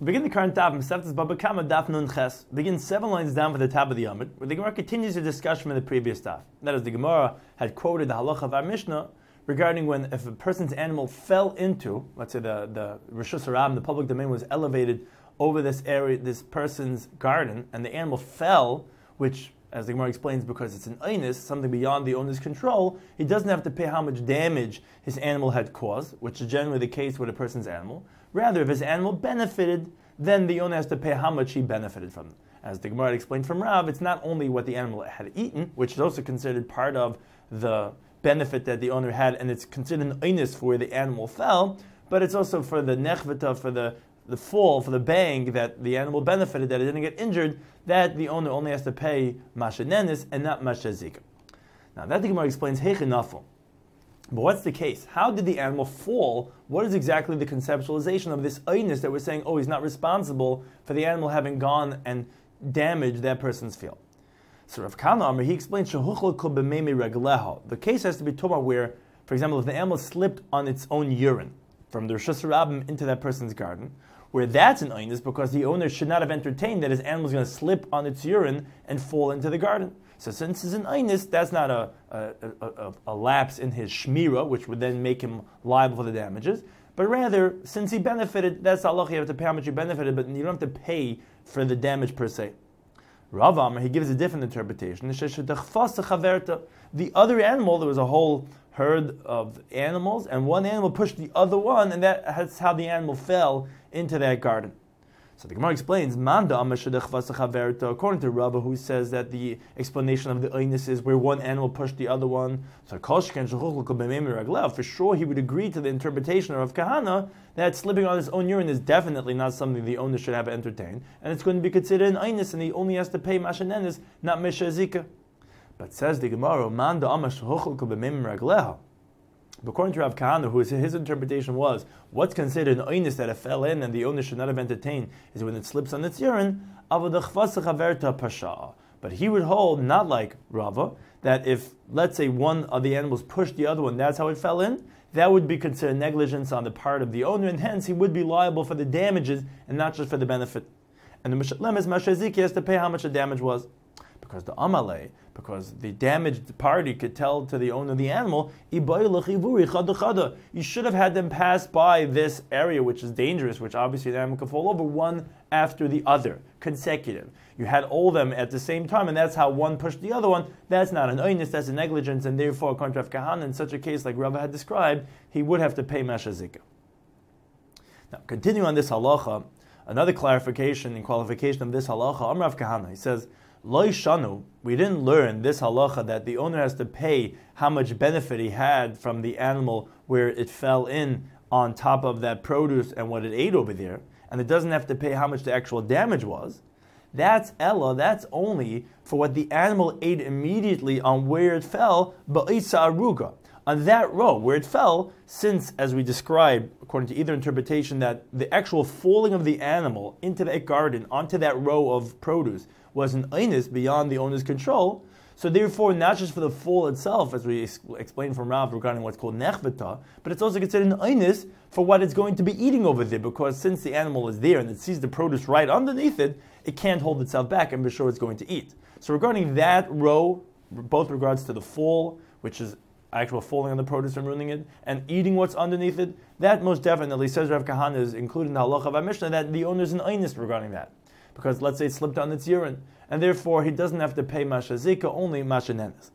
Begin the current daf, Meseftes Baba Kama daf Nun Ches. Begin 7 lines down for the top of the Yomid, where the Gemara continues the discussion from the previous daf. That is, the Gemara had quoted the halacha of our Mishnah regarding when if a person's animal fell into, let's say the Rishus Harabim, the public domain was elevated over this area, this person's garden, and the animal fell, which, as the Gemara explains, because it's an einus, something beyond the owner's control, he doesn't have to pay how much damage his animal had caused, which is generally the case with a person's animal. Rather, if his animal benefited, then the owner has to pay how much he benefited from it. As the Gemara explained from Rav, it's not only what the animal had eaten, which is also considered part of the benefit that the owner had, and it's considered an einus for where the animal fell, but it's also for the nechvata, for the fall, for the bang that the animal benefited, that it didn't get injured, that the owner only has to pay mashenenis and not mashazika. Now that the Gemara explains heichinafel. But what's the case? How did the animal fall? What is exactly the conceptualization of this einus that we're saying, oh, he's not responsible for the animal having gone and damaged that person's field? So Rav Kana Amar, he explains, the case has to be talking about where, for example, if the animal slipped on its own urine from the Rishus Harabim into that person's garden, where that's an einus because the owner should not have entertained that his animal is going to slip on its urine and fall into the garden. So since it's an einus, that's not a lapse in his shmira, which would then make him liable for the damages. But rather, since he benefited, that's Allah, you have to pay how much you benefited, but you don't have to pay for the damage per se. Rav Amar, he gives a different interpretation. The other animal, there was a whole herd of animals, and one animal pushed the other one, and that's how the animal fell into that garden. So the Gemara explains, according to Rabba, who says that the explanation of the einus is where one animal pushed the other one. So for sure he would agree to the interpretation of Rav Kahana that slipping on his own urine is definitely not something the owner should have entertained, and it's going to be considered an einus, and he only has to pay mashenenis, not meshazika. But says the Gemara, according to Rav Kahana, his interpretation was, what's considered an einus that it fell in and the owner should not have entertained is when it slips on its urine, but he would hold, not like Rava, that if, let's say, one of the animals pushed the other one, that's how it fell in, that would be considered negligence on the part of the owner, and hence he would be liable for the damages and not just for the benefit. And the Mishlem is Mashaziki has to pay how much the damage was. Because the damaged party could tell to the owner of the animal, you should have had them pass by this area which is dangerous, which obviously the animal could fall over, one after the other, consecutive. You had all of them at the same time, and that's how one pushed the other one. That's not an einus, that's a negligence, and therefore, according to Rav Kahana, in such a case like Rava had described, he would have to pay mashazika. Now, continuing on this halacha, another clarification and qualification of this halacha, Rav Kahana, he says, Loi shanu, we didn't learn this halacha that the owner has to pay how much benefit he had from the animal where it fell in on top of that produce and what it ate over there, and it doesn't have to pay how much the actual damage was. That's Ella, that's only for what the animal ate immediately on where it fell, ba'isa aruga. On that row where it fell, since, as we described, according to either interpretation, that the actual falling of the animal into that garden, onto that row of produce, was an einus beyond the owner's control, so therefore not just for the fall itself, as we explained from Rav regarding what's called nechvata, but it's also considered an einus for what it's going to be eating over there, because since the animal is there and it sees the produce right underneath it, it can't hold itself back and be sure it's going to eat. So regarding that row, both regards to the fall, which is actual falling on the produce and ruining it, and eating what's underneath it, that most definitely, says Rav Kahana, is included in the halacha of our Mishnah, that the owner is an einus regarding that. Because let's say it slipped on its urine, and therefore he doesn't have to pay mashazika, only mashanenes.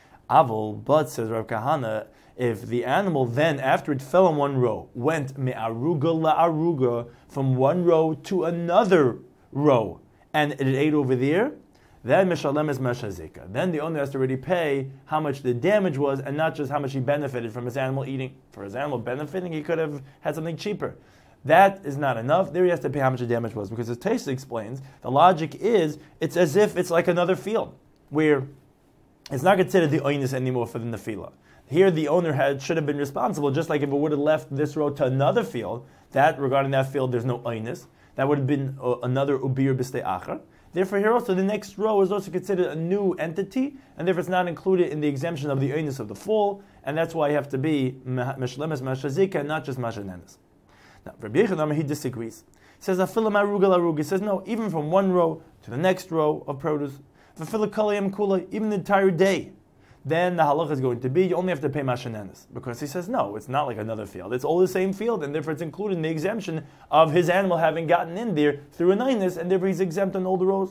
Avol, but says Rav Kahana, if the animal then, after it fell on one row, went me'aruga la'aruga, from one row to another row, and it ate over there, then mishalem is mashazika. Then the owner has to already pay how much the damage was, and not just how much he benefited from his animal eating. For his animal benefiting, he could have had something cheaper. That is not enough. There he has to pay how much the damage was. Because as Taisa explains, the logic is, it's as if it's like another field, where it's not considered the einus anymore for the nefila. Here the owner should have been responsible, just like if it would have left this row to another field, that regarding that field there's no einus. That would have been another ubir b'stei achar. Therefore here also the next row is also considered a new entity, and therefore it's not included in the exemption of the einus of the fall, and that's why you have to be meshlemes mashazika and not just mashanenes. Now, Rabbi Yechon, he disagrees. says afilam arugal arug. He says no, even from one row to the next row of produce, even the entire day, then the halacha is going to be you only have to pay mashanenis, because he says no, it's not like another field. It's all the same field, and therefore it's included in the exemption of his animal having gotten in there through a neinus, and therefore he's exempt on all the rows.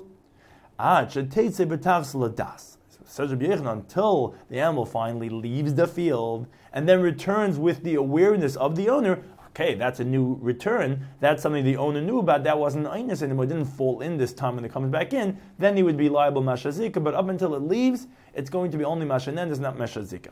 Says Rabbi Yochanan, until the animal finally leaves the field and then returns with the awareness of the owner. Okay, that's a new return. That's something the owner knew about. That wasn't einus anymore. It didn't fall in this time when it comes back in. Then he would be liable mashazika. But up until it leaves, it's going to be only mashanen, not mashazika.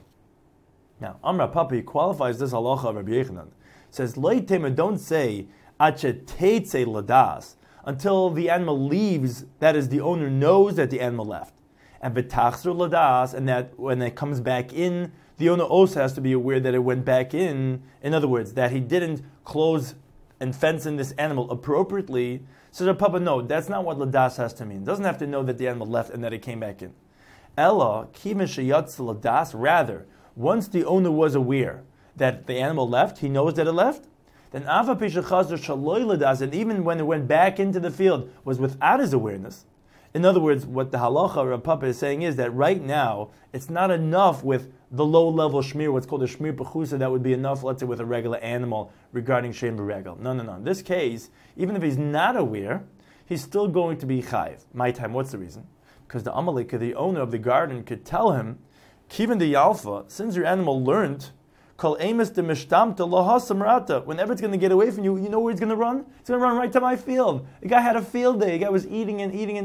Now, Amra Papa qualifies this halacha of Rabbi Yochanan. Says, Loitema, don't say achetetze ladas until the animal leaves. That is, the owner knows that the animal left. And betachzer ladas, and that when it comes back in, the owner also has to be aware that it went back in. In other words, that he didn't close and fence in this animal appropriately. So the Papa, no, that's not what ladas has to mean. It doesn't have to know that the animal left and that it came back in. Ella, kivin sheyatz ladas, rather, once the owner was aware that the animal left, he knows that it left, then ava pishachazar shaloi ladas, and even when it went back into the field, was without his awareness. In other words, what the halacha Rav Papa is saying is that right now, it's not enough with the low-level shmir, what's called a shmir pechusa, that would be enough, let's say, with a regular animal regarding shem b'regel. No. In this case, even if he's not aware, he's still going to be chayiv. My time, what's the reason? Because the Amalek, the owner of the garden, could tell him, Kivin de Yalfa, since your animal learned, Kol Amos de Mishtamta Lahasamrata, whenever it's going to get away from you, you know where it's going to run? It's going to run right to my field. The guy had a field day. The guy was eating,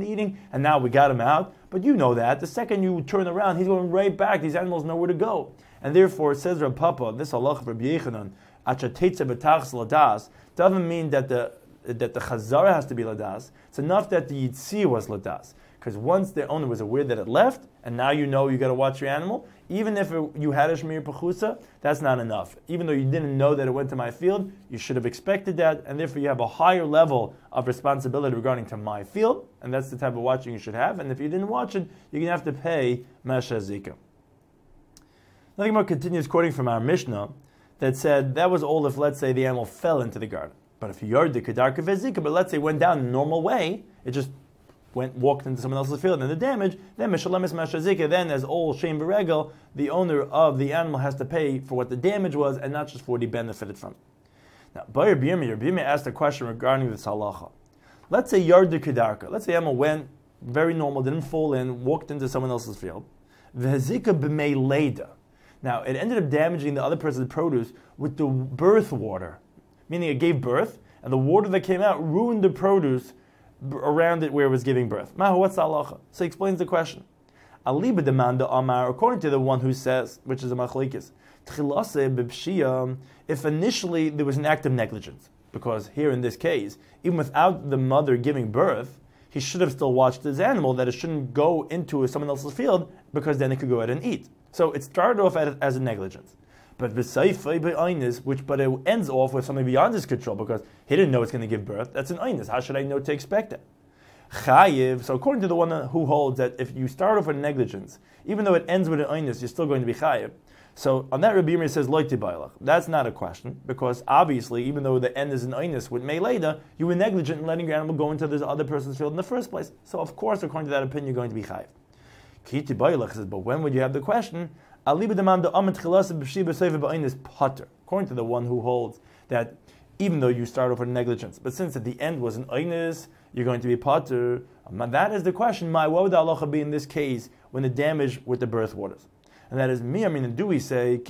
and now we got him out. But you know that. The second you turn around, he's going right back. These animals know where to go. And therefore, it says Rav Papa, this halach of Rabbi Yochanan, Achatetze b'tachs ladas, doesn't mean that the chazara has to be ladas. It's enough that the yitzir was ladas. Because once the owner was aware that it left, and now you know you got to watch your animal, even if you had a shmir pechusa, that's not enough. Even though you didn't know that it went to my field, you should have expected that, and therefore you have a higher level of responsibility regarding to my field, and that's the type of watching you should have. And if you didn't watch it, you're going to have to pay mashazika. Nothing more continues quoting from our Mishnah that said that was all if, let's say, the animal fell into the garden. But if you yard the kedarka vezika, but let's say it went down the normal way, it just walked into someone else's field and the damage, then Mishalemis Mashazika, then as all Shem Beregel, the owner of the animal has to pay for what the damage was and not just for what he benefited from. Now, Bayer Birme asked a question regarding this halacha. Let's say Yard the Kedarka. Let's say animal went very normal, didn't fall in, walked into someone else's field. V'hazika b'mei leida. Now, it ended up damaging the other person's produce with the birth water, meaning it gave birth, and the water that came out ruined the produce around it where it was giving birth. Mahu, what's the halacha? So he explains the question. Aliba demanda amar, according to the one who says, which is a machlekes, tchilase b'pshia, if initially there was an act of negligence, because here in this case, even without the mother giving birth, he should have still watched his animal, that it shouldn't go into someone else's field, because then it could go out and eat. So it started off as a negligence. But it ends off with something beyond his control, because he didn't know it's going to give birth. That's an einus. How should I know to expect it? Chayiv. So according to the one who holds that if you start off with negligence, even though it ends with an einus, you're still going to be chayiv. So on that, Rabbi Yirmiyah says loy tibaylach. That's not a question, because obviously, even though the end is an einus with meileda, you were negligent in letting your animal go into this other person's field in the first place. So of course, according to that opinion, you're going to be chayiv. Ki tibaylach says, but when would you have the question? According to the one who holds that even though you start off with negligence, but since at the end was an einus, you're going to be pater. That is the question. What would the halacha be in this case when the damage with the birth waters? And that is, do we say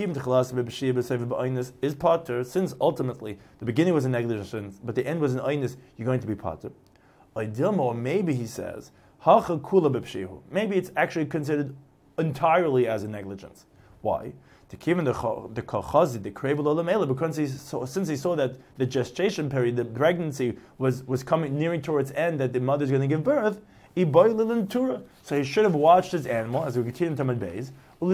is pater, since ultimately the beginning was a negligence, but the end was an einus, you're going to be pater. Or maybe he says, maybe it's actually considered entirely as a negligence. Why? To give him the kachazi, the krevel olamela, because since he saw that the gestation period, the pregnancy was coming nearing towards its end, that the mother's going to give birth, so he should have watched his animal, as we continue in Tamad Beis,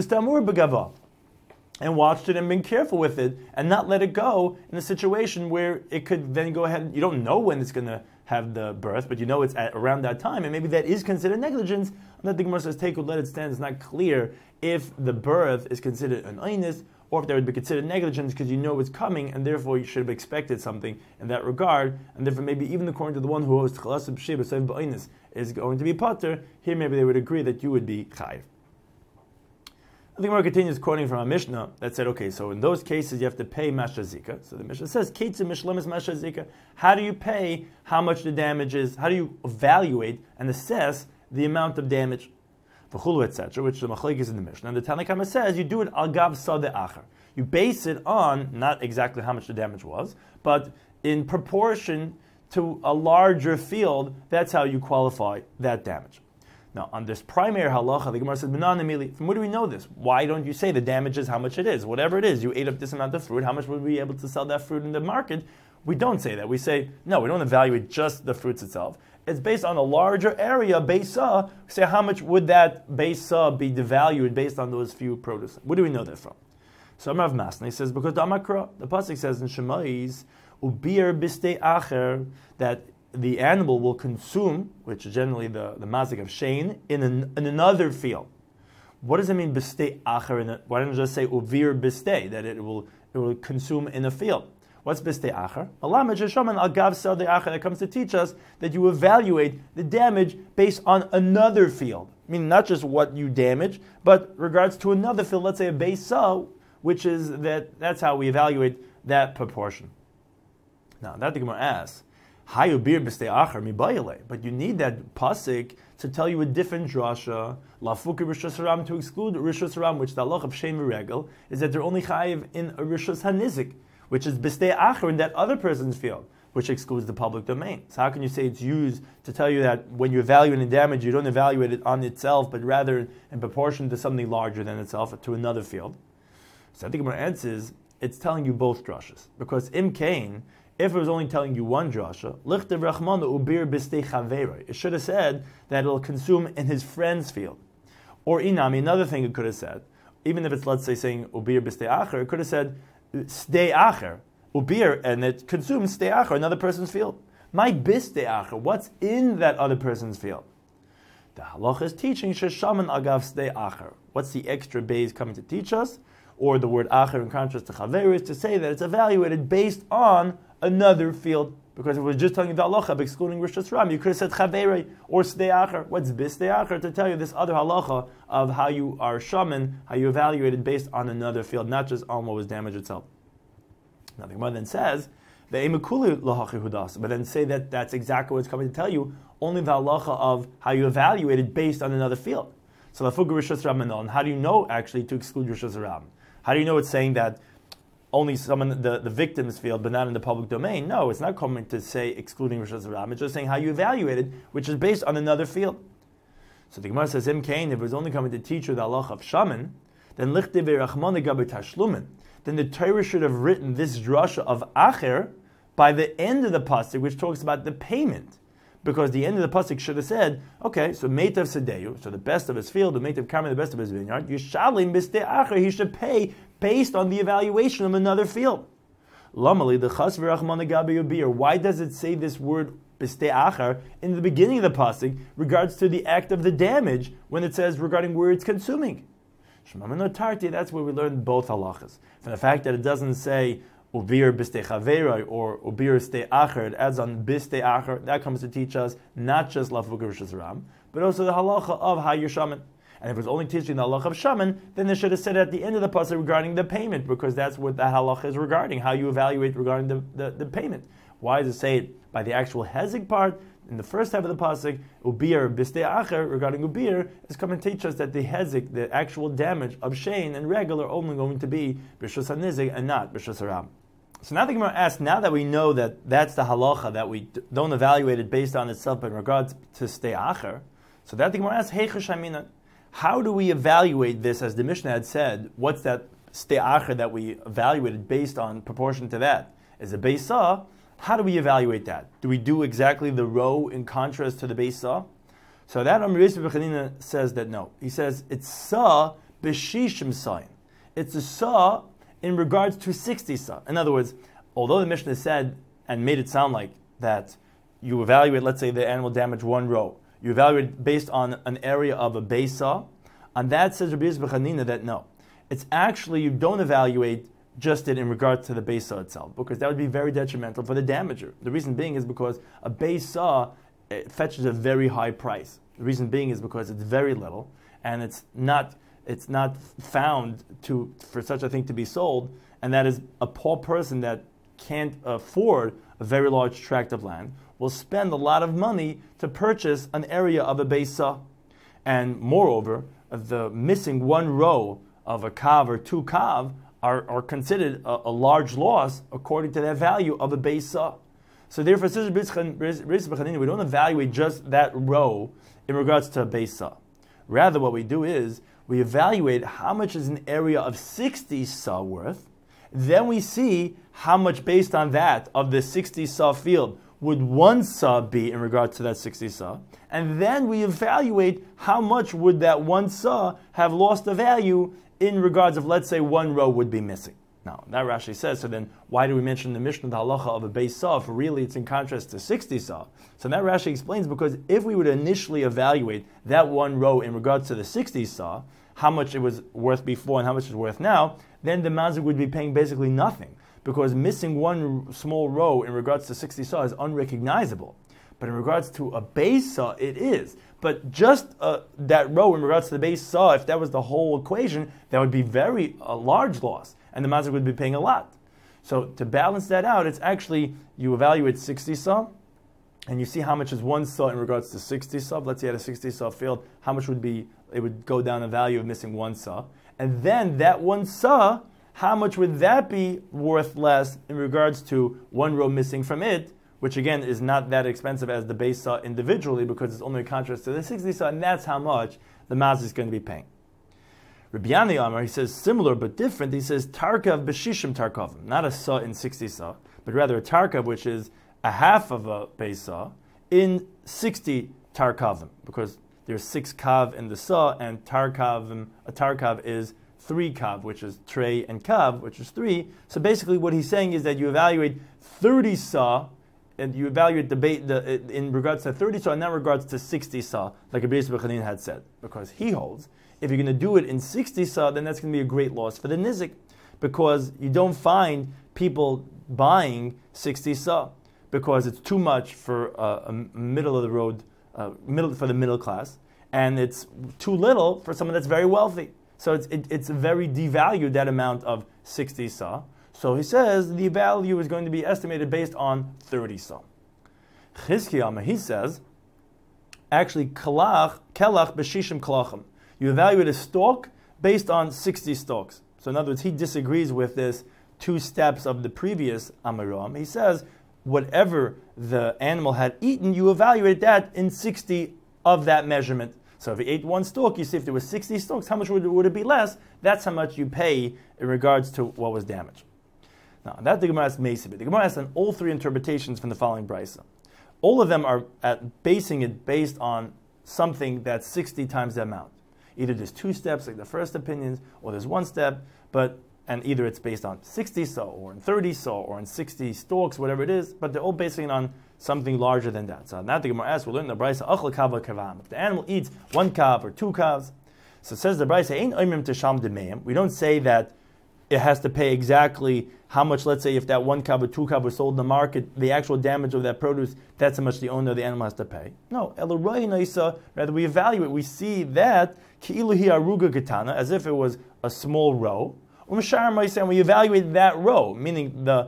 and watched it and been careful with it, and not let it go in a situation where it could then go ahead. You don't know when it's going to have the birth, but you know it's at around that time, and maybe that is considered negligence. And that the Gemara says, take or let it stand. It's not clear if the birth is considered an einus or if that would be considered negligence because you know it's coming, and therefore you should have expected something in that regard, and therefore maybe even according to the one who owes Tchalas B'Shei B'Sayv B'Oinus is going to be Pater, here maybe they would agree that you would be Chayiv. The Gemara continues quoting from a Mishnah that said, okay, so in those cases you have to pay Mashazika. So the Mishnah says, Ketzim Mishlemis Mashazika. How do you pay how much the damage is? How do you evaluate and assess the amount of damage? V'chulu, etc., which the Machlek is in the Mishnah. And the Tanna Kama says, you do it al gav sadeh acher. You base it on not exactly how much the damage was, but in proportion to a larger field, that's how you qualify that damage. Now, on this primary halacha, the Gemara says, from where do we know this? Why don't you say the damage is how much it is? Whatever it is, you ate up this amount of fruit, how much would we be able to sell that fruit in the market? We don't say that. We say, no, we don't evaluate just the fruits itself. It's based on a larger area, Beisa. We say, how much would that Beisa be devalued based on those few produce? Where do we know that from? So Amar of Masna says, because the Amakra, the Pasuk says in Shemais, Ubir biste acher, that the animal will consume, which is generally the mazik of shein, in another field. What does it mean, biste acher? Why don't you just say uvir biste, that it will consume in a field? What's biste acher? Allah shaman al gav sel de acher, that comes to teach us that you evaluate the damage based on another field. Meaning not just what you damage, but regards to another field, let's say a beisa, which is that's how we evaluate that proportion. Now, that the Gemara asks, but you need that pasuk to tell you a different drasha, lafuki rishus haram, to exclude rishus haram, which the halach of shein v'regel is that they're only chayiv in a rishus hanizik, which is b'stei acher in that other person's field, which excludes the public domain. So how can you say it's used to tell you that when you evaluate the damage, you don't evaluate it on itself, but rather in proportion to something larger than itself, to another field? So I think my answer is, it's telling you both drashas. Because im kain, if it was only telling you one drasha, lichter rachmana ubir b'stei chaveroi, it should have said that it'll consume in his friend's field. Or inami, another thing it could have said, even if it's, let's say, saying ubir b'stei acher, it could have said stei acher, ubir, and it consumes stei acher, another person's field. My b'stei acher, what's in that other person's field? The halacha is teaching sheshaman agav stei acher. What's the extra base coming to teach us? Or the word acher in contrast to chaver is to say that it's evaluated based on another field. Because if it was just telling you the halacha excluding rishus haram, you could have said chaver or stei acher. What's bistei acher? To tell you this other halacha of how you are shaman, how you evaluate it based on another field, not just on what was damage itself. Now the Gemara then says, but then say that that's exactly what it's coming to tell you, only the halacha of how you evaluate it based on another field. So lafuga rishus haram, how do you know actually to exclude rishus haram? How do you know it's saying that only someone the victim's field, but not in the public domain? No, it's not coming to say excluding rishus haram. It's just saying how you evaluate it, which is based on another field. So the Gemara says, if it was only coming to teach you the halacha of shaman, then lichtiv rachmana gabe tashlumin. Then the Torah should have written this drasha of acher by the end of the pasuk, which talks about the payment. Because the end of the pasuk should have said, okay, so meitav sedeyu, so the best of his field, the meitav karmi, the best of his vineyard, yishalim b'stei acher, he should pay based on the evaluation of another field. Lamali the chas v'rachmana gabe yubir. Why does it say this word b'stei acher in the beginning of the pasuk regards to the act of the damage when it says regarding where it's consuming? That's where we learn both halachas. From the fact that it doesn't say ubir b'stei chaveroi or ubir stei acher, it adds on b'stei acher. That comes to teach us not just lafuga rishus haram, but also the halacha of how you're shaman. And if it was only teaching the halacha of shaman, then they should have said at the end of the pasuk regarding the payment, because that's what that halacha is regarding, how you evaluate regarding the payment. Why does it say it by the actual hezek part? In the first half of the pasuk, ubir b'stei acher, regarding ubir, is coming to teach us that the hezek, the actual damage of shein and regel, are only going to be b'shus hanizik and not b'shus haram. So now the Gemara asks, now that we know that that's the halacha, that we don't evaluate it based on itself, but in regards to stei acher, so that the Gemara asks, hey chashamina, how do we evaluate this, as the Mishnah had said, what's that stei acher that we evaluated based on proportion to that? Is it beisa? How do we evaluate that? Do we do exactly the row in contrast to the beisa? So that Amr Yisrael B'Chanina says that no. He says it's sa b'shishim sayin. It's a sa in regards to 60 sa. In other words, although the Mishnah said and made it sound like that you evaluate, let's say the animal damaged one row, you evaluate based on an area of a beisa, on that says Rabbi Yisrael B'Chanina that no. it's actually, you don't evaluate just it in regard to the Beis Saw itself, because that would be very detrimental for the damager. The reason being is because a Beis Saw fetches a very high price. The reason being is because it's very little, and it's not found for such a thing to be sold, and that is a poor person that can't afford a very large tract of land will spend a lot of money to purchase an area of a Beis Saw. And moreover, the missing one row of a kav or two kav are considered a large loss according to the value of a Beis Saw. So therefore, we don't evaluate just that row in regards to a Beis Saw. Rather, what we do is we evaluate how much is an area of 60 saw worth. Then we see how much, based on that, of the 60 saw field would one saw be in regard to that 60 saw. And then we evaluate how much would that one saw have lost the value in regards of, let's say, one row would be missing. Now, that Rashi says, so then why do we mention the Mishnah, the halacha of a Beis Saw, if really it's in contrast to 60 saw? So that Rashi explains, because if we would initially evaluate that one row in regards to the 60 saw, how much it was worth before and how much it's worth now, then the mazik would be paying basically nothing, because missing one small row in regards to 60 saw is unrecognizable. But in regards to a Beis Saw, it is. But just that row in regards to the Beis Saw, if that was the whole equation, that would be a large loss, and the mazik would be paying a lot. So to balance that out, it's actually, you evaluate 60 saw, and you see how much is one saw in regards to 60 saw. Let's say at a 60 saw field, how much it would go down the value of missing one saw. And then that one saw, how much would that be worth less in regards to one row missing from it, which again is not that expensive as the Beis Saw individually, because it's only a contrast to the 60 saw, and that's how much the mazik is going to be paying. Rabbi Yanai Amar, he says similar but different. He says tarkav b'shishim tarkavim, not a saw in 60 saw, but rather a tarkav, which is a half of a Beis Saw, in 60 tarkavim, because there's 6 kav in the saw, and a tarkav is 3 kav, which is trey, and kav, which is 3. So basically what he's saying is that you evaluate 30 saw, and you evaluate in regards to 30 saw, and not regards to 60 saw, like Rabbi Yisrael Chanin had said, because he holds, if you're going to do it in 60 saw, then that's going to be a great loss for the nizik, because you don't find people buying 60 saw, because it's too much for a middle of the road, for the middle class, and it's too little for someone that's very wealthy. So it's very devalued, that amount of 60 saw. So he says the value is going to be estimated based on 30 saw. Chizkiyama, he says, actually, kelach b'shishim kelachim. You evaluate a stalk based on 60 stalks. So in other words, he disagrees with this 2 steps of the previous Amiram. He says, whatever the animal had eaten, you evaluate that in 60 of that measurement. So if he ate 1 stalk, you see if there was 60 stalks, how much would it be less? That's how much you pay in regards to what was damaged. Now, that the Gemara asks Meisibit. The Gemara asks on all 3 interpretations from the following brisa. All of them are basing it based on something that's 60 times the amount. Either there's 2 steps, like the first opinions, or there's 1 step, and either it's based on 60 saw, or in 30 saw, or in 60 stalks, whatever it is, but they're all basing it on something larger than that. So now the Gemara asks, we'll learn the brisa, achla kav kavam. If the animal eats 1 kav or 2 kavs, so it says the brisa, ein oimrim tesham demeim. We don't say that it has to pay exactly how much, let's say if that 1 kav or 2 kav was sold in the market, the actual damage of that produce, that's how much the owner of the animal has to pay. No, rather we evaluate, we see that ki'ilu hi aruga getana, as if it was a small row, and we evaluate that row, meaning the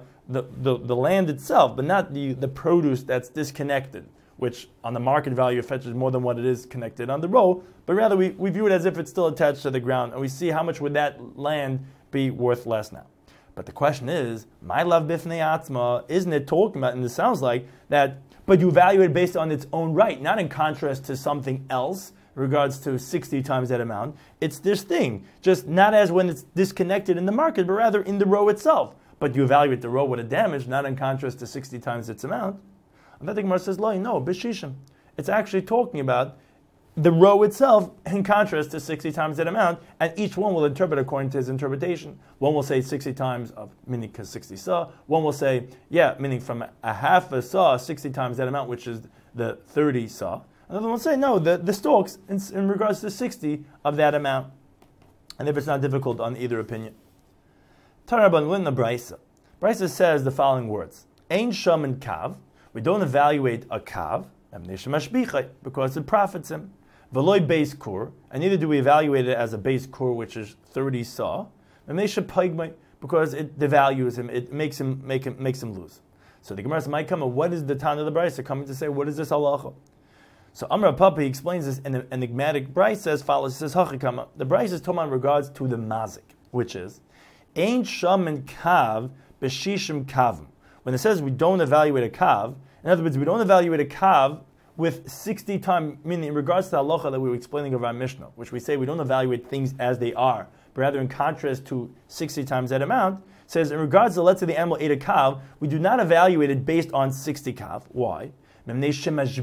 land itself, but not the produce that's disconnected, which on the market value fetches more than what it is connected on the row, but rather we view it as if it's still attached to the ground, and we see how much would that land be worth less now. But the question is, my love bifnei atzma, isn't it talking about, and it sounds like that, but you evaluate based on its own right, not in contrast to something else, in regards to 60 times that amount. It's this thing, just not as when it's disconnected in the market, but rather in the row itself. But you evaluate the row with a damage, not in contrast to 60 times its amount. And that the Gemara says, no, b'shishim. It's actually talking about the row itself in contrast to 60 times that amount, and each one will interpret according to his interpretation. One will say 60 times of, meaning because 60 saw. One will say, meaning from a half a saw, 60 times that amount, which is the 30 saw. Another one will say, no, the stalks in regards to 60 of that amount. And if it's not difficult on either opinion. Taraban Lin the Brisa. Brisa says the following words. Ein shaman kav. We don't evaluate a kav, because it profits him. V'loy base kur, and neither do we evaluate it as a base kur, which is 30 saw, because it devalues him, it makes him lose. So the Gemara might come, what is the Tana of the Brisa coming to say? What is this halacha? So Amar Papa explains this in an enigmatic Brisa as follows. He says, Hachikama. The Brisa is talking in regards to the mazik, which is Ein shaman kav b'shishim kavim. When it says we don't evaluate a kav, in other words, we don't evaluate a kav with 60 times, meaning in regards to the halacha that we were explaining of our Mishnah, which we say we don't evaluate things as they are, but rather in contrast to 60 times that amount, says in regards to, let's say the animal ate a kav, we do not evaluate it based on 60 kav. Why? When the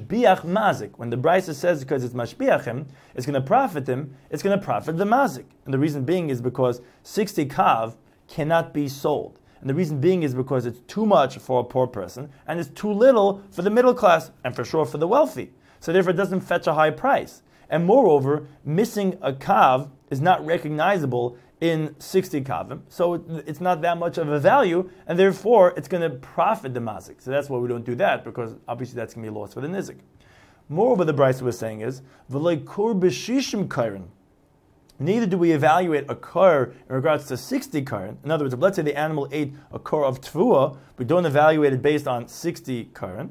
Brisa says because it's mashbiach him, it's going to profit him, it's going to profit the mazik. And the reason being is because 60 kav cannot be sold. And the reason being is because it's too much for a poor person, and it's too little for the middle class, and for sure for the wealthy. So therefore it doesn't fetch a high price. And moreover, missing a kav is not recognizable in 60 kavim, so it's not that much of a value, and therefore it's going to profit the mazik. So that's why we don't do that, because obviously that's going to be a loss for the nizik. Moreover, the Brisa was saying is, v'lei kur b'shishim kairin. Neither do we evaluate a kar in regards to 60 kar. In other words, if let's say the animal ate a kar of tvua, we don't evaluate it based on 60 kar.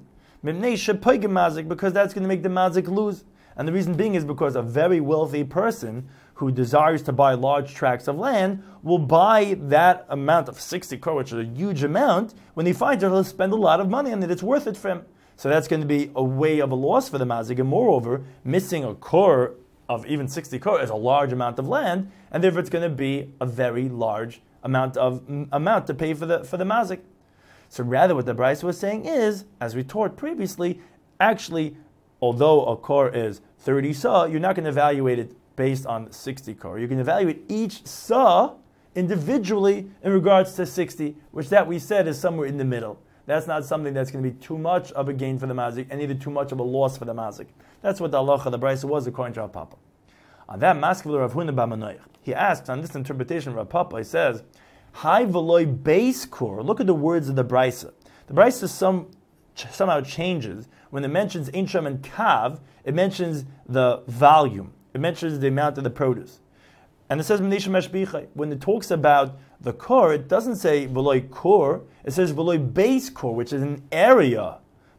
Because that's going to make the mazik lose. And the reason being is because a very wealthy person who desires to buy large tracts of land will buy that amount of 60 kar, which is a huge amount, when he finds that he'll spend a lot of money and that it's worth it for him. So that's going to be a way of a loss for the mazik. And moreover, missing a kar of even 60 kor is a large amount of land, and therefore it's going to be a very large amount to pay for the mazik. So rather what the Brisa was saying is, as we taught previously, actually, although a kor is 30 saw, you're not going to evaluate it based on 60 kor. You can evaluate each saw individually in regards to 60, which that we said is somewhere in the middle. That's not something that's going to be too much of a gain for the mazik, and either too much of a loss for the mazik. That's what the halacha, the Brisa was, according to Rav Papa. On that, Maskevler Rav Huna bar Manoach, he asks on this interpretation of Rav Papa, he says, Hai v'loi beis kur. Look at the words of the Brisa. The Brisa somehow changes. When it mentions Ein Shaman Kav, it mentions the volume. It mentions the amount of the produce. And it says, when it talks about the kor, it doesn't say v'loi kor, it says v'loi beis kor, which is an area.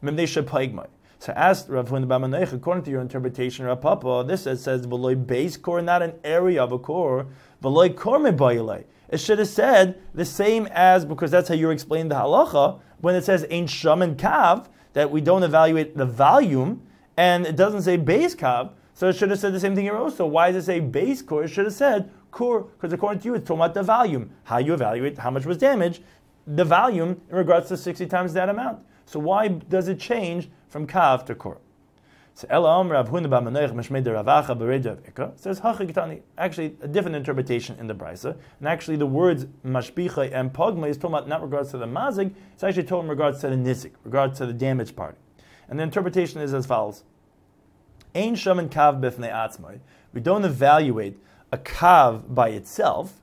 So asked Rav Huna bar Manoach, according to your interpretation, Rav Papa, this says v'loi beis kor, not an area of a kor, v'loi kor mebayilei. It should have said the same as, because that's how you're explaining the halacha, when it says Ein Shaman Kav, that we don't evaluate the volume, and it doesn't say beis kav, so it should have said the same thing here also. Why does it say beis kor? It should have said kor, because according to you, it's talking about the volume. How you evaluate how much was damaged, the volume in regards to 60 times that amount. So why does it change from kav to kor? So Elam Rav Huna bar Manoach Mishmei de Ravacha Bereja Ika says Hachikitani. Actually, a different interpretation in the Brisa, and actually the words mashbicha and pogma is talking about not regards to the mazig. It's actually talking in regards to the nizik, regards to the damaged part. And the interpretation is as follows: Ein shaman kav b'fnei atzmai. We don't evaluate a kav by itself,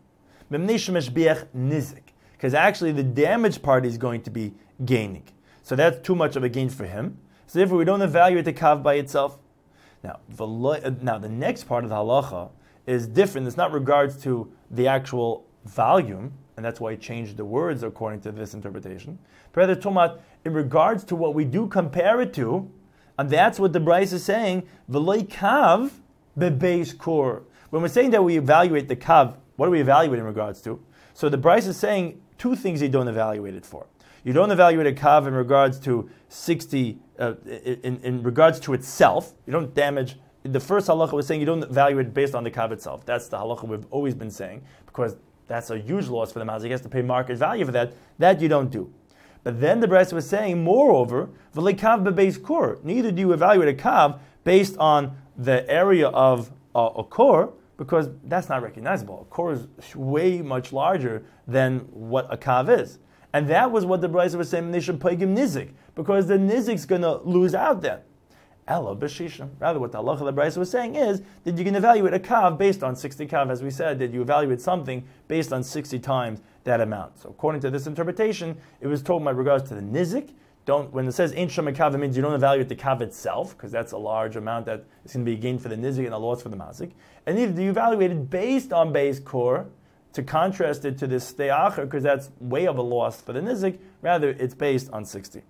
nizik, because actually the damaged part is going to be gaining. So that's too much of a gain for him. So therefore we don't evaluate the kav by itself. Now the next part of the halacha is different. It's not regards to the actual volume, and that's why he changed the words according to this interpretation. But rather talking about in regards to what we do compare it to, and that's what the Brisa is saying, v'loi kav bebeis kur. When we're saying that we evaluate the kav, what do we evaluate in regards to? So the Brisa is saying two things you don't evaluate it for. You don't evaluate a kav in regards to 60, in regards to itself. You don't damage. The first halacha was saying you don't evaluate it based on the kav itself. That's the halacha we've always been saying, because that's a huge loss for the mazik. He has to pay market value for that. That you don't do. But then the Brisa was saying, moreover, v'lei kav bebeis kur. Neither do you evaluate a kav based on the area of a kor, because that's not recognizable. A kor is way much larger than what a kav is. And that was what the Brisa was saying, they should paigim nizik, because the nizik's going to lose out then. Ella b'shishim. Rather, what the halacha of the Brisa was saying is that you can evaluate a kav based on 60 kav, as we said, that you evaluate something based on 60 times that amount. So according to this interpretation, it was told by regards to the nizik. When it says ain't shama kav, it means you don't evaluate the kav itself, because that's a large amount that is going to be gained for the nizik and a loss for the mazik. And neither do you evaluate it based on base core, to contrast it to this ste'acher, because that's way of a loss for the nizik. Rather, it's based on 60.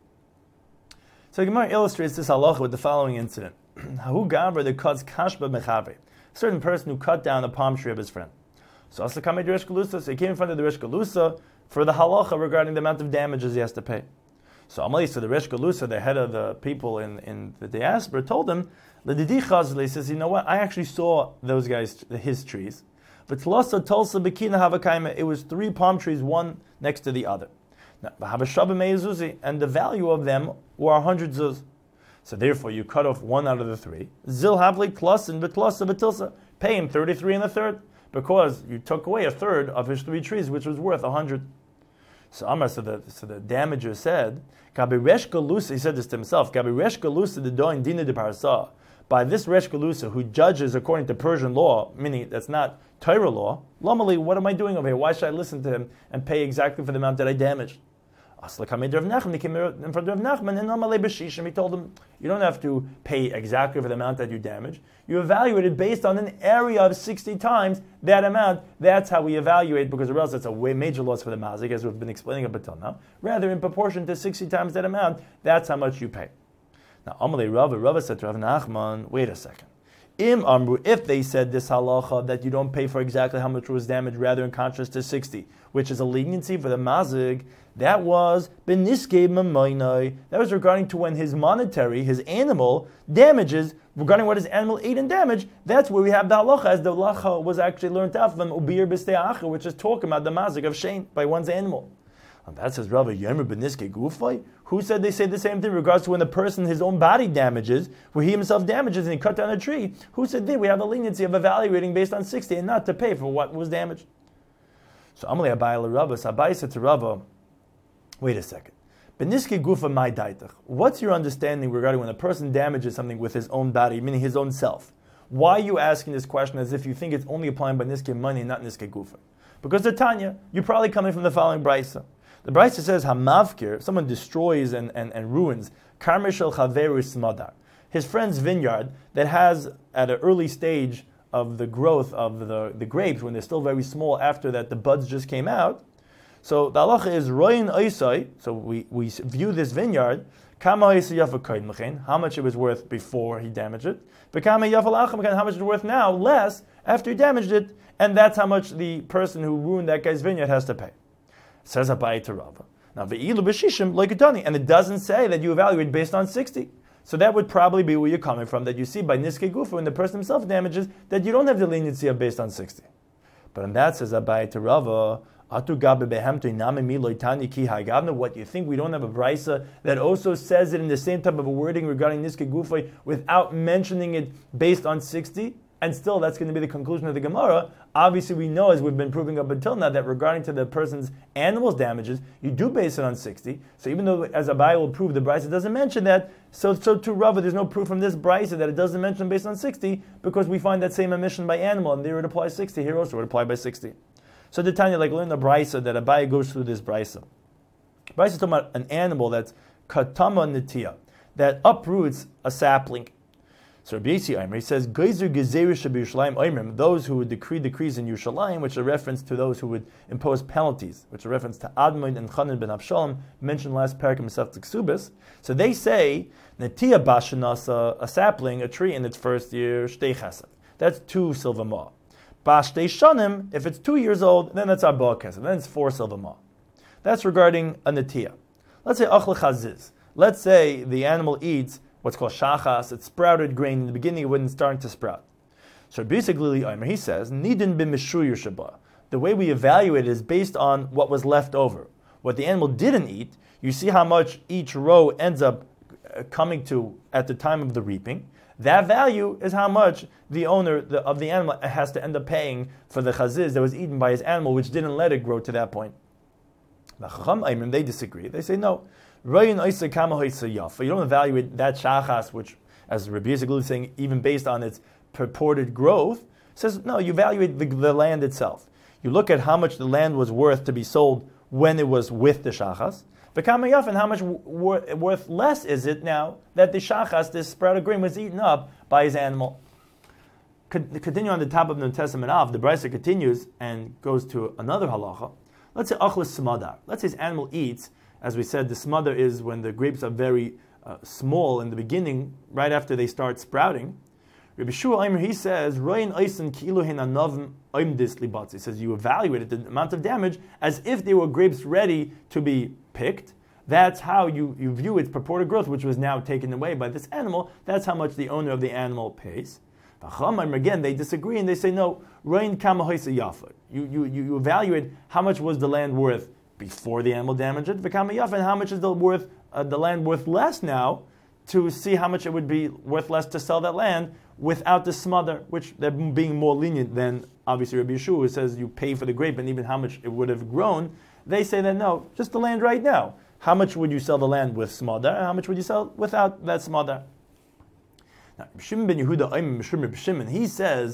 So the Gemara illustrates this halacha with the following incident. Hahu gavra that cuts kashba mechave. A certain person who cut down a palm tree of his friend. So Asakame Rish Galusa, so he came in front of the Rish Galusa for the halacha regarding the amount of damages he has to pay. So Amalei, so the Rish Galusa, the head of the people in the diaspora, told him, L'didi Chazli says, you know what, I actually saw those guys, his trees. But Tlasa Tulsa Bekina Havakaima, it was 3 palm trees, one next to the other. Now, and the value of them were 100 zuz. So therefore, you cut off 1 out of the 3. Zil havli tlasin betlasa betilsa. Pay him 33 and a third, because you took away a third of his 3 trees, which was worth 100. So Amar, so the damager said, Gabi Resh Galusa, he said this to himself, Gabi Resh Galusa the doin dina de parsa. By this Resh Galusa, who judges according to Persian law, meaning that's not Torah law, Lamali, what am I doing over here? Why should I listen to him and pay exactly for the amount that I damaged? He came in front of Nachman, and Amalei b'shishim, he told him, you don't have to pay exactly for the amount that you damaged. You evaluate it based on an area of 60 times that amount. That's how we evaluate, because or else it's a major loss for the mazik, as we've been explaining up until now. Rather, in proportion to 60 times that amount, that's how much you pay. Now, Amalei Rava said to Rav Nachman, wait a second. Im Amru, if they said this halacha that you don't pay for exactly how much was damaged, rather in contrast to 60, which is a leniency for the mazik, that was beniske mamoinai. That was regarding to when his monetary, his animal, damages, regarding what his animal ate and damaged. That's where we have the halacha, as the halacha was actually learned out from ubir b'ste'acher, which is talking about the mazik of shein by one's animal. And that says Rabbi Yemer beniske gufay. Who said they say the same thing in regards to when the person his own body damages, where he himself damages and he cut down a tree? Who said we have the leniency of evaluating based on 60 and not to pay for what was damaged? So Amalei Abai l'Rava, so Abai said to Rava, wait a second. Beniske gufa mai daitach. What's your understanding regarding when a person damages something with his own body, meaning his own self? Why are you asking this question as if you think it's only applying by niske money and not niske gufa? Because the Tanya, you're probably coming from the following brisa. The brisa says, Hamavkir, if someone destroys and ruins, Karmishel Chaveru Smadar, his friend's vineyard that has, at an early stage of the growth of the grapes, when they're still very small after that the buds just came out. So the halacha is, Royin Oisai, so we view this vineyard, Kama how much it was worth before he damaged it, but how much it's worth now, less after he damaged it, and that's how much the person who ruined that guy's vineyard has to pay. Says Abai to Rava. Now, ve'ilu b'shishim loikatani, and it doesn't say that you evaluate based on 60. So that would probably be where you're coming from, that you see by niske gufa, when the person himself damages, that you don't have the leniency of based on 60. But in that says Abai to Rava, atu gabe behemto iname mi loitani ki hagavna. What, you think we don't have a brisa that also says it in the same type of a wording regarding niske gufa without mentioning it based on 60? And still, that's going to be the conclusion of the Gemara. Obviously, we know, as we've been proving up until now, that regarding to the person's animal's damages, you do base it on 60. So even though, as Abai will prove, the Brisa doesn't mention that, so to Rava, there's no proof from this Brisa that it doesn't mention based on 60, because we find that same omission by animal, and there it applies 60. Here also it would apply by 60. So the Tanya, like learn the Brisa, that Abai goes through this Brisa. Brisa is talking about an animal that's katama nitiya, that uproots a sapling. So Rabbi Yossi Omer, he says, Geizer Gezerish B'Yushalayim Oimrim, those who would decree decrees in Yerushalayim, which are reference to those who would impose penalties, which are reference to Admon and Chanan ben Avshalom, mentioned last parak in Masechet Ksubis. So they say, Netia Bashanasa, a sapling, a tree in its first year, Shtei Chesed. That's 2 silver ma. Bashtei Shanim, if it's 2 years old, then that's Arba Chesed, then it's 4 silver ma. That's regarding a Netia. Let's say Achle Chaziz. Let's say the animal eats what's called shachas, it's sprouted grain in the beginning, it wasn't starting to sprout. So basically, he says, Nidin b'mishuyur shaba. The way we evaluate it is based on what was left over. What the animal didn't eat, you see how much each row ends up coming to at the time of the reaping. That value is how much the owner of the animal has to end up paying for the chaziz that was eaten by his animal, which didn't let it grow to that point. The Chacham, they disagree. They say, no. You don't evaluate that shachas, which as Rabbi Yisrael is saying, even based on its purported growth, says, no, you evaluate the land itself. You look at how much the land was worth to be sold when it was with the shachas, and how much worth less is it now that the shachas, this sprout of grain, was eaten up by his animal. Continue on the top of the New Testament of, the Brisa continues and goes to another halacha. Let's say achlas smadar. Let's say his animal eats, as we said, the smadar is when the grapes are very small in the beginning, right after they start sprouting. Rabbi Shua Aimer, he says, he says you evaluated the amount of damage as if they were grapes ready to be picked. That's how you view its purported growth, which was now taken away by this animal. That's how much the owner of the animal pays. Again, they disagree and they say, no, you evaluate how much was the land worth before the animal damaged it, and how much is the land worth less now, to see how much it would be worth less to sell that land without the smother, which they're being more lenient than obviously Rabbi Yeshua, who says you pay for the grape and even how much it would have grown. They say that no, just the land right now. How much would you sell the land with smother, and how much would you sell without that smother? Now, Shimon ben Yehuda, he says,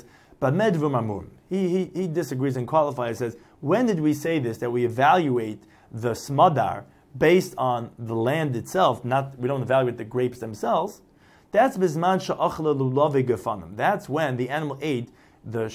he disagrees and qualifies, says, when did we say this, that we evaluate the smadar based on the land itself, we don't evaluate the grapes themselves? That's bisman she'achla lulave gefanim. That's when the animal ate the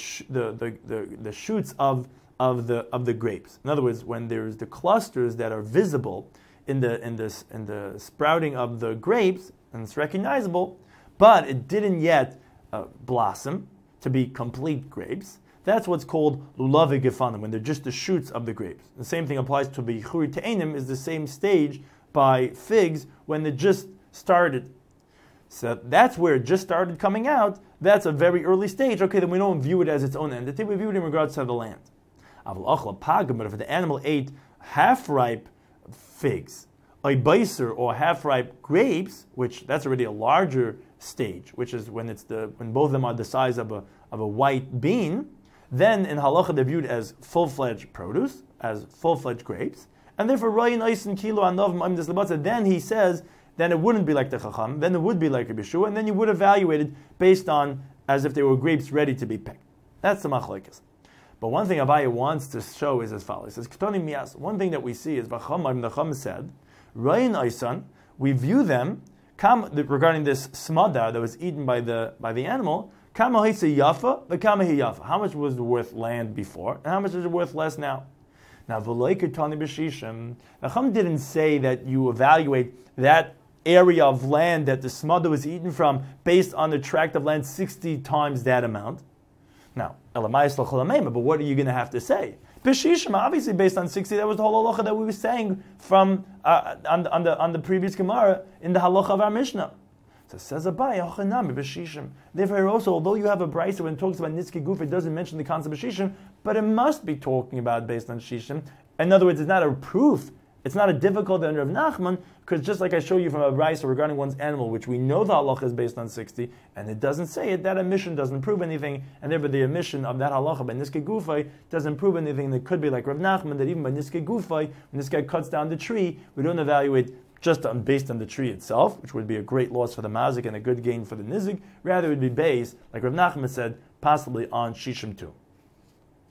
shoots of the grapes. In other words, when there's the clusters that are visible in the sprouting of the grapes, and it's recognizable, but it didn't yet blossom to be complete grapes. That's what's called lulave gefanim, when they're just the shoots of the grapes. The same thing applies to bichuri te'enim, is the same stage by figs when they just started. So that's where it just started coming out. That's a very early stage. Okay, then we don't view it as its own entity. We view it in regards to the land. But if the animal ate half-ripe figs, a beiser or half-ripe grapes, which that's already a larger stage, which is when both of them are the size of a white bean, then in halacha they're viewed as full-fledged produce, as full-fledged grapes, and therefore then he says, then it wouldn't be like the Chacham, then it would be like Rabbi Yeshua, and then you would evaluate it based on as if they were grapes ready to be picked. That's the machlokes. But one thing Abaye wants to show is as follows. He says, Ketoni miyas. One thing that we see is, the Chacham said, Rayin Aisan, we view them, regarding this smadar that was eaten by the animal, kama yafa, the kama yafa. How much was worth land before, and how much is it worth less now? Now, the Chacham didn't say that you evaluate that area of land that the smadar was eaten from based on the tract of land 60 times that amount. Now, but what are you going to have to say? B'shishim, obviously based on 60, that was the whole halacha that we were saying from on the previous Gemara in the halacha of our Mishnah. So says Abaye, b'shishim. Therefore, also, although you have a brisa when it talks about nitzki guf, it doesn't mention the concept of shishim, but it must be talking about based on shishim. In other words, it's not a proof. It's not a difficult under of Nachman, because just like I show you from a brisa regarding one's animal, which we know the halacha is based on 60, and it doesn't say it, that omission doesn't prove anything, and therefore the omission of that halacha by niske gufay doesn't prove anything. That could be like Rav Nachman, that even by niske gufay, when this guy cuts down the tree, we don't evaluate just based on the tree itself, which would be a great loss for the mazik and a good gain for the nizik. Rather, it would be based, like Rav Nachman said, possibly on shishim too.